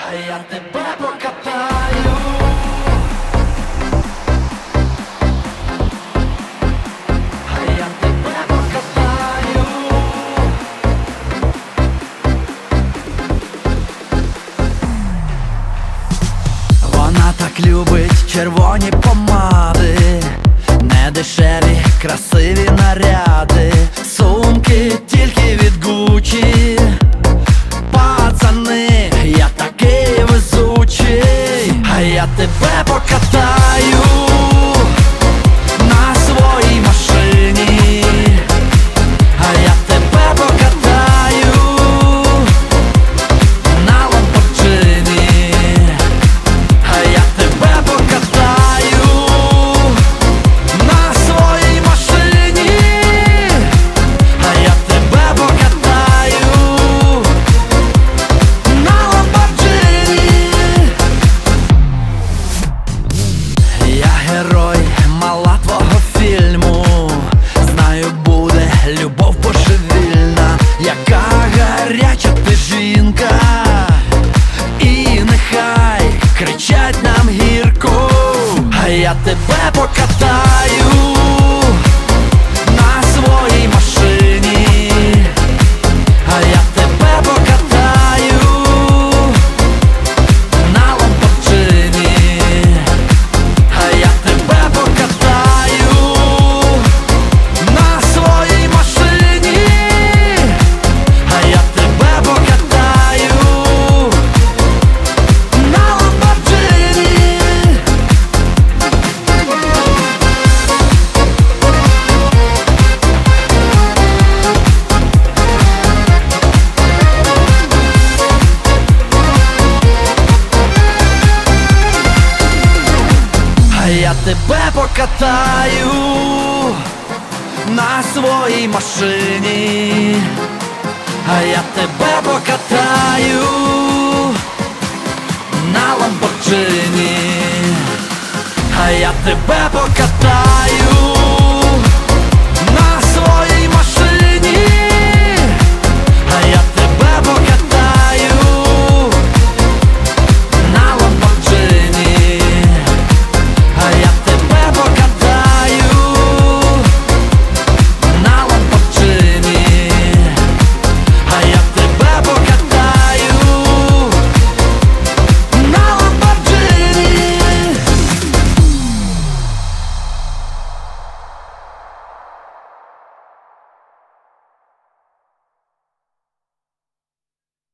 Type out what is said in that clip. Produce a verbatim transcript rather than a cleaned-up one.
а я тебе покатаю. А я тебе покатаю. Вона так любить червоні помади, недешеві, красиві наряди, сумки тільки від Гуччі. Пацани, я такий везучий, а я тебе покатаю на своїй машині, а я тебе покатаю на Ламборджині, а я тебе покатаю на своїй машині, а я тебе покатаю на Ламборджині. Я герой, мала твого фільму, знаю, буде любов божевільна. Яка гаряча ти жінка, і нехай кричать нам гірко, а я тебе покатаю на своїй машині, а я тебе покатаю на Ламборджині, а я тебе покатаю на своїй машині, а я тебе покатаю на Ламборджині. А я тебе покатаю на своїй машині, а я тебе покатаю